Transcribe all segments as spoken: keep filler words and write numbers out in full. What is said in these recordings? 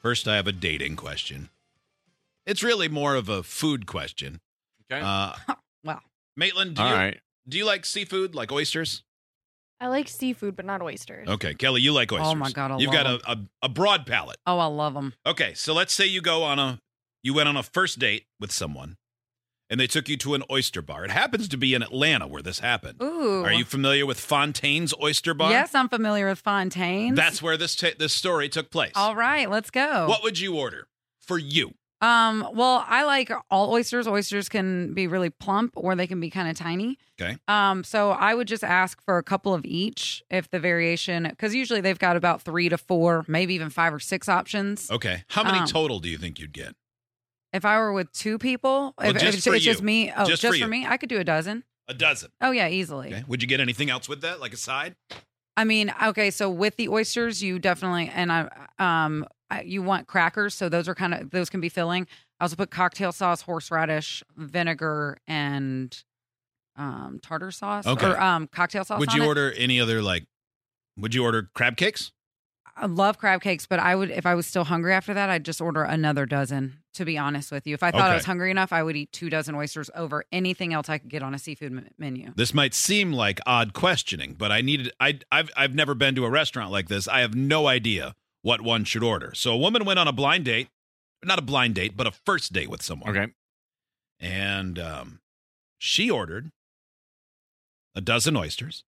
First, I have a dating question. It's really more of a food question. Okay. Uh, Well, Maitland, do All you, right. do you like seafood, like oysters? I like seafood, but not oysters. Okay, Kelly, you like oysters. Oh, my God, I You've love got a, a, a broad palate. oh, I love them. Okay, so let's say you go on a, you went on a first date with someone, and they took you to an oyster bar. It happens to be in Atlanta where this happened. Ooh. Are you familiar with Fontaine's Oyster Bar? Yes, I'm familiar with Fontaine's. That's where this ta- this story took place. All right, let's go. What would you order for you? Um, well, I like all oysters. Oysters can be really plump or they can be kind of tiny. Okay. Um, so I would just ask for a couple of each if the variation, because usually they've got about three to four, maybe even five or six options. Okay. How many Um, total do you think you'd get? If I were with two people, Well, if, just if it's, for it's just you. me, oh, Just just, for for, you. me, I could do a dozen. A dozen. Oh yeah, easily. Okay. Would you get anything else with that, like a side? I mean, okay, so with the oysters, you definitely and I um I- you want crackers, so those are kind of those can be filling. I also put cocktail sauce, horseradish, vinegar, and um tartar sauce Okay. or um cocktail sauce. Would on you it. order any other, like, would you order crab cakes? I love crab cakes, but I would if I was still hungry after that, I'd just order another dozen. To be honest with you, if I thought Okay. I was hungry enough, I would eat two dozen oysters over anything else I could get on a seafood m- menu. This might seem like odd questioning, but I needed, I, I've, I've never been to a restaurant like this. I have no idea what one should order. So a woman went on a blind date, not a blind date, but a first date with someone. Okay. And um, she ordered a dozen oysters,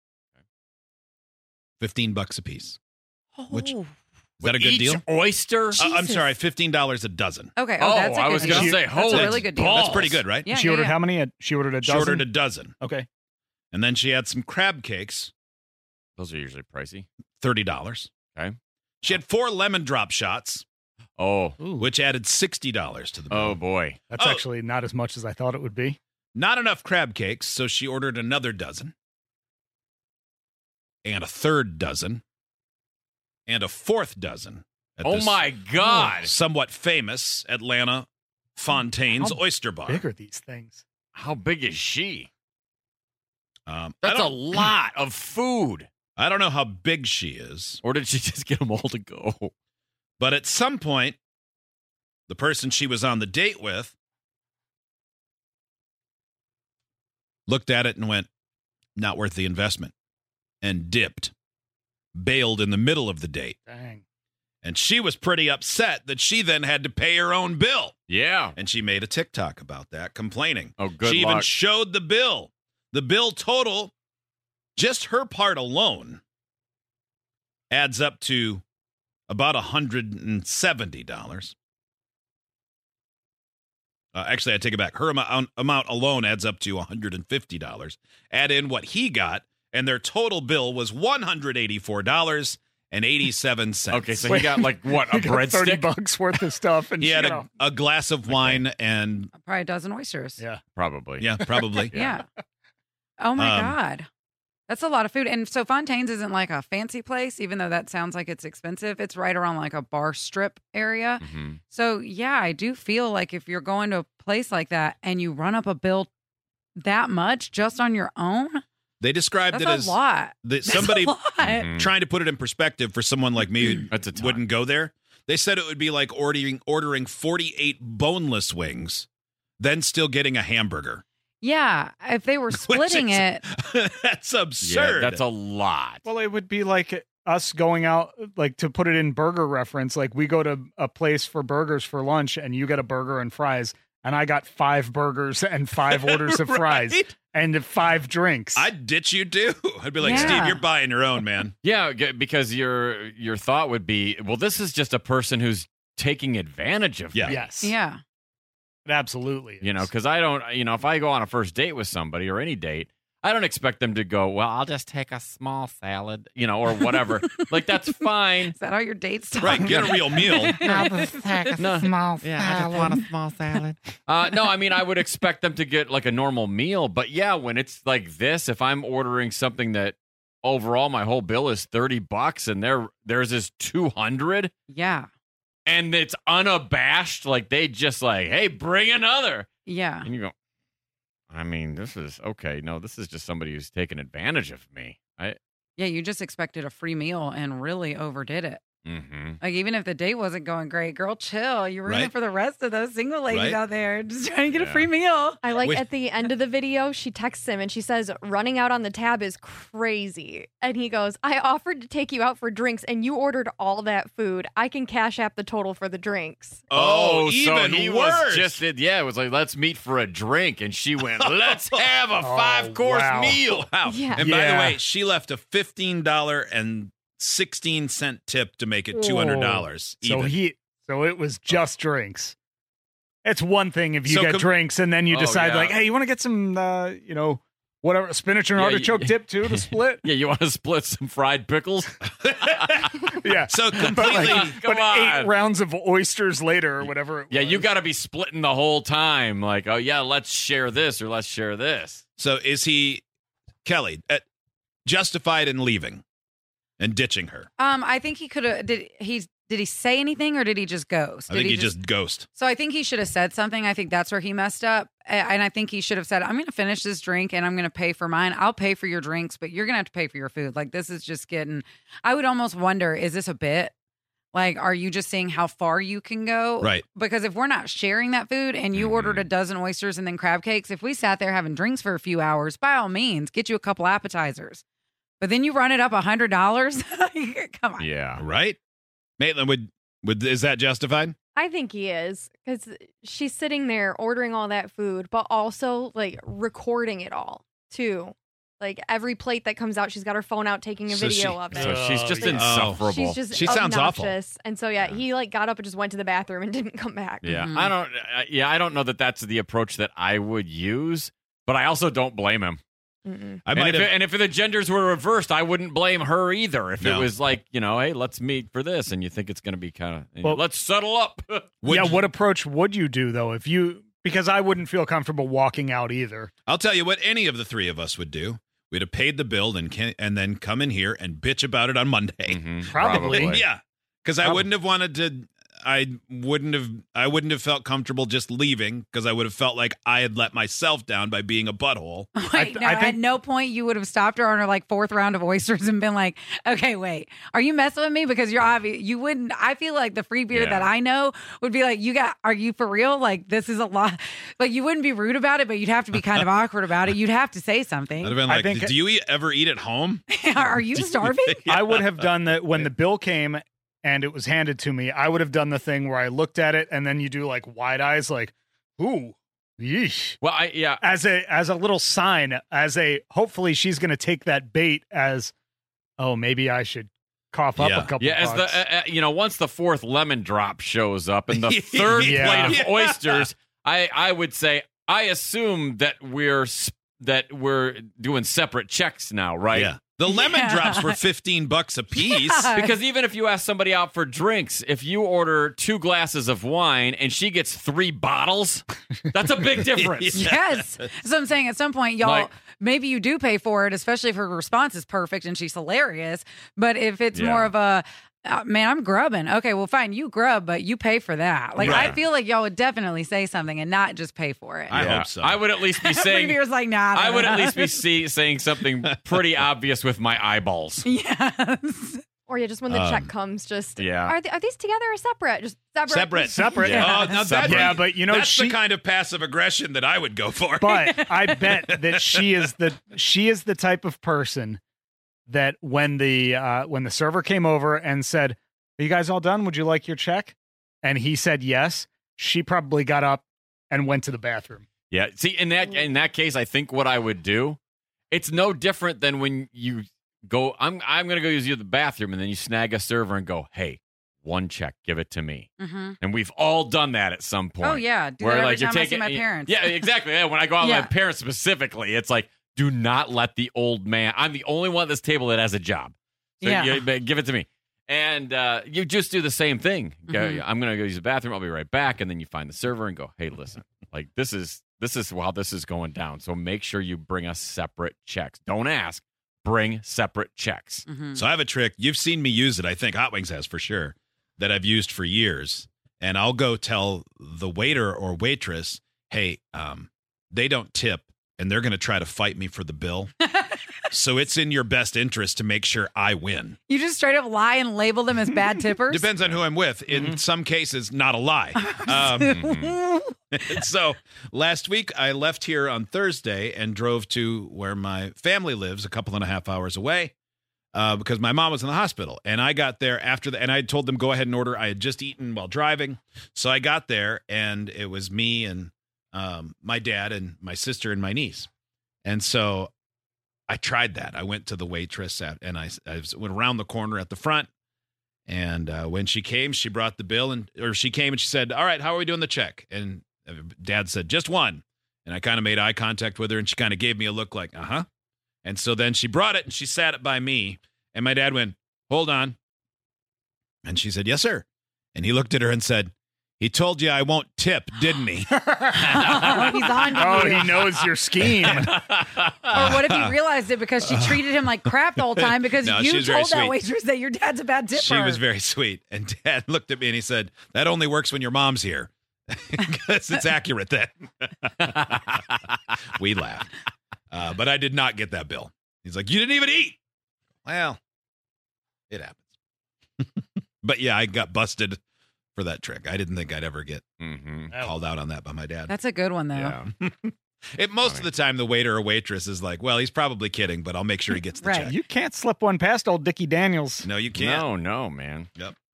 fifteen bucks a piece. Which- Oh. Is that a good Each deal? oyster? Uh, I'm Jesus. sorry, fifteen dollars a dozen. Okay. Oh, Oh, that's a I good was deal. gonna say, That's holy a really good deal. balls. That's pretty good, right? Yeah, she yeah, ordered yeah. how many? A- She ordered a She dozen. ordered a dozen. Okay. And then she had some crab cakes, Those are usually pricey. thirty dollars. Okay. She had four lemon drop shots, Oh. Ooh, which added sixty dollars to the bill. Oh, boy. that's Oh. actually not as much as I thought it would be. Not enough crab cakes, so she ordered another dozen, and a third dozen, and a fourth dozen. At Oh, this my God. somewhat famous Atlanta Fontaine's How Oyster Bar. Big are these things? How big is she? Um, I That's a don't- lot of food. I don't know how big she is, Or did she just get them all to go? but at some point, the person she was on the date with looked at it and went, not worth the investment, and dipped, bailed in the middle of the date. Dang. And she was pretty upset that she then had to pay her own bill. Yeah. And she made a TikTok about that, complaining. Oh, good she even luck. showed the bill. The bill total, just her part alone, adds up to about one hundred seventy dollars. Uh, actually, I take it back. Her amount, amount alone adds up to one hundred fifty dollars. Add in what he got, and their total bill was one hundred eighty-four dollars and eighty-seven cents. Okay, so Wait. he got like what, a You got thirty breadstick? bucks worth of stuff, and He had you a, know, a glass of wine and, Probably a dozen oysters. yeah. Probably. yeah, probably. Yeah. Oh my Um, God. That's a lot of food. And so Fontaine's isn't like a fancy place, even though that sounds like it's expensive. It's right around like a bar strip area. Mhm. So yeah, I do feel like if you're going to a place like that and you run up a bill that much just on your own, They described that's it a as lot. that That's somebody a lot. Mhm. trying to put it in perspective for someone like me who That's a ton. wouldn't go there. They said it would be like ordering ordering forty-eight boneless wings, then still getting a hamburger. Yeah. If they were Which splitting is- it, That's Yeah, absurd. that's a lot. Well, it would be like us going out, like to put it in burger reference, like we go to a place for burgers for lunch and you get a burger and fries, and I got five burgers and five orders of fries Right? and five drinks. I'd ditch you too. I'd be like, Yeah. Steve, you're buying your own, man. Yeah, g- because your your thought would be, well, this is just a person who's taking advantage of Yeah. me. Yes. yeah. It absolutely is. You know, because I don't, you know, if I go on a first date with somebody or any date, I don't expect them to go, well, I'll just take a small salad, you know, or whatever. Like, that's fine. Is that how your dates start? Right, get a real meal. I'll just take a No. small Yeah, I just salad. want a small salad. Uh, no, I mean, I would expect them to get like a normal meal. But yeah, when it's like this, if I'm ordering something that overall my whole bill is thirty bucks and their theirs is two hundred Yeah. and it's unabashed, like they just like, hey, bring another. Yeah. And you go, I mean, this is okay. No, this is just somebody who's taking advantage of me. I Yeah. You just expected a free meal and really overdid it. Mm-hmm. Like, even if the date wasn't going great, girl, chill. You're rooting Right. for the rest of those single ladies Right. out there just trying to get Yeah. a free meal. I like Wait. at the end of the video, she texts him and she says, running out on the tab is crazy. And he goes, I offered to take you out for drinks and you ordered all that food. I can cash app the total for the drinks. Oh, so even he worse. was just yeah, it was like, let's meet for a drink, and she went, let's have a Oh, five course wow. meal. Wow. Yeah. And by the Yeah. way, she left a fifteen dollars and sixteen cent tip to make it two hundred dollars. So even. he, so it was just drinks. It's one thing if you So get com- drinks and then you Oh, decide yeah. like, hey, you want to get some, uh, you know, whatever spinach and Yeah, artichoke you- dip too to split. Yeah, you want to split some fried pickles? Yeah. So But, completely. like, Come but eight on. rounds of oysters later or whatever. It Yeah, you was. got to be splitting the whole time. Like, oh yeah, let's share this or let's share this. So is he, Kelly, uh, justified in leaving and ditching her? Um, I think he could have. Did he? Did he say anything or did he just ghost? I Did think he just ghost. So I think he should have said something. I think that's where he messed up. A- And I think he should have said, I'm going to finish this drink and I'm going to pay for mine. I'll pay for your drinks, but you're going to have to pay for your food. Like, this is just getting, I would almost wonder, is this a bit? Like, are you just seeing how far you can go? Right. Because if we're not sharing that food and you Mhm. ordered a dozen oysters and then crab cakes, if we sat there having drinks for a few hours, by all means, get you a couple appetizers. But then you run it up one hundred dollars? Come on. Yeah. Right? Maitland, would, would is that justified? I think he is because she's sitting there ordering all that food, but also like recording it all too. Like every plate that comes out, she's got her phone out taking a So video she- of it. So she's just Oh, yeah. insufferable. She's just She sounds awful. obnoxious. And so yeah, Yeah. he like got up and just went to the bathroom and didn't come back. Yeah, Mhm. I don't. Uh, yeah, I don't know that that's the approach that I would use, but I also don't blame him. Mm-mm. I and, might if have. it, and if the genders were reversed, I wouldn't blame her either. If No. it was like, you know, hey, let's meet for this, and you think it's going to be kind of, Well- let's settle up. would yeah. you- What approach would you do though if you? Because I wouldn't feel comfortable walking out either. I'll tell you what any of the three of us would do. We'd have paid the bill and can, and then come in here and bitch about it on Monday. Mhm, Probably. Yeah, because I Probably. wouldn't have wanted to. I wouldn't have. I wouldn't have felt comfortable just leaving because I would have felt like I had let myself down by being a butthole. Wait, th- no, I at think- no point you would have stopped her on her like fourth round of oysters and been like, okay, wait, are you messing with me? Because you're obvious. You wouldn't. I feel like the free beer Yeah. that I know would be like, you got, are you for real? Like, this is a lot. Like, you wouldn't be rude about it, but you'd have to be kind of awkward about it. You'd have to say I'd something. have been I like, think- "Do you eat, ever eat at home?" Are you starving? I would have done that when the bill came and it was handed to me. I would have done the thing where I looked at it and then you do like wide eyes, like, ooh, yeesh. Well, I yeah, As a as a little sign, as a hopefully she's going to take that bait as, oh, maybe I should cough up Yeah. a couple. yeah. As bucks. the uh, uh, you know, once the fourth lemon drop shows up and the third Yeah. plate of oysters, I I would say I assume that we're s- that we're doing separate checks now, right? Yeah, the lemon Yeah. drops were fifteen bucks a piece. Yeah. Because even if you ask somebody out for drinks, if you order two glasses of wine and she gets three bottles, that's a big difference. Yes. So I'm saying at some point, y'all, Like- maybe you do pay for it, especially if her response is perfect and she's hilarious. But if it's Yeah. more of a, uh, man, I'm grubbing. Okay, well, fine, you grub, but you pay for that. Like, I Right. feel like y'all would definitely say something and not just pay for it. I Yeah. hope so. I would at least be Free saying. beer's like, nah. I would at nah. least be see, saying something pretty obvious with my eyeballs. Yes. Or yeah, just when the Um, check comes, just Yeah. are, th- are these together or separate? Just separate. Separate, Separate. Yeah. Oh, now that Yeah, but you know that's she. the kind of passive aggression that I would go for. But I bet that she is the she is the type of person that when the uh, when the server came over and said, "Are you guys all done? Would you like your check?" and he said yes, she probably got up and went to the bathroom. Yeah. See, in that in that case, I think what I would do, it's no different than when you go. I'm I'm gonna go use you the bathroom, and then you snag a server and go, "Hey, one check, give it to me." Mm-hmm. And we've all done that at some point. Oh, yeah. Do Where that every like you're time I see taking my parents. Yeah, exactly. Yeah, when I go out with Yeah. my parents specifically, it's like, do not let the old man. I'm the only one at this table that has a job. So Yeah. you- but give it to me. And uh, you just do the same thing. Go, Mhm. I'm going to go use the bathroom. I'll be right back. And then you find the server and go, hey, listen, like this is this is how this is going down. So make sure you bring us separate checks. Don't ask. Bring separate checks. Mm-hmm. So I have a trick. You've seen me use it. I think Hot Wings has for sure. That I've used for years. And I'll go tell the waiter or waitress, hey, um, they don't tip, and they're going to try to fight me for the bill. So it's in your best interest to make sure I win. You just straight up lie and label them as bad tippers? Depends on who I'm with. In Mhm. some cases, not a lie. Um, so last week, I left here on Thursday and drove to where my family lives, a couple and a half hours away, uh, because my mom was in the hospital. And I got there after the, and I told them, go ahead and order. I had just eaten while driving. So I got there, and it was me and um, my dad and my sister and my niece. And so I tried that. I went to the waitress at, and I, I went around the corner at the front. And uh, when she came, she brought the bill, and or she came and she said, all right, how are we doing the check? And Dad said, just one. And I kind of made eye contact with her, and she kind of gave me a look like, uh-huh. And so then she brought it, and she sat it by me. And my dad went, hold on. And she said, yes, sir. And he looked at her and said, he told you I won't tip, didn't he? Oh, he's on to Oh, you. he knows your scheme. Or what if he realized it because she treated him like crap the whole time because No, she you was very told that sweet. waitress that your dad's a bad tipper? She was very sweet. And Dad looked at me and he said, that only works when your mom's here. Because it's accurate then. We laughed. Uh, but I did not get that bill. He's like, you didn't even eat. Well, it happens. But yeah, I got busted for that trick. I didn't think I'd ever get Mm-hmm. called out on that by my dad. That's a good one, though. Yeah. It, most of the time, the waiter or waitress is like, well, he's probably kidding, but I'll make sure he gets the Right. check. You can't slip one past old Dickie Daniels. No, you can't. No, no, man.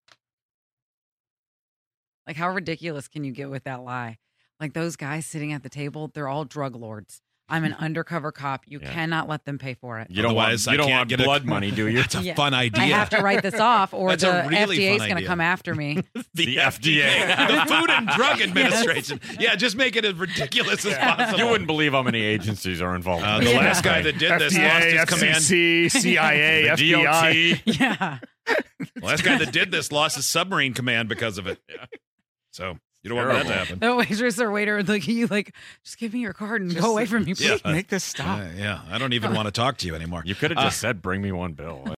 Like, how ridiculous can you get with that lie? Like, those guys sitting at the table, they're all drug lords. I'm an undercover cop. You Yeah. cannot let them pay for it. You don't Otherwise, want, I you don't can't want get a- blood money, do you? It's a Yeah. fun idea. I have to write this off, or That's the a really F D A is fun going to idea. come after me. The F D A. the Food and Drug Administration. Yeah, just make it as ridiculous as possible. You wouldn't believe how many agencies are involved. Uh, in the this. Yeah. last guy that did this F D A, lost his F C command. C, C I A, the F D B O I. T. Yeah. The last guy that did this lost his submarine command because of it. So you don't want that to Terrible. happen. The waitress or waiter would look at you like, just give me your card and go away from me, please. Yeah. Make this stop. Uh, yeah, I don't even want to talk to you anymore. You could have Uh, just said, bring me one bill.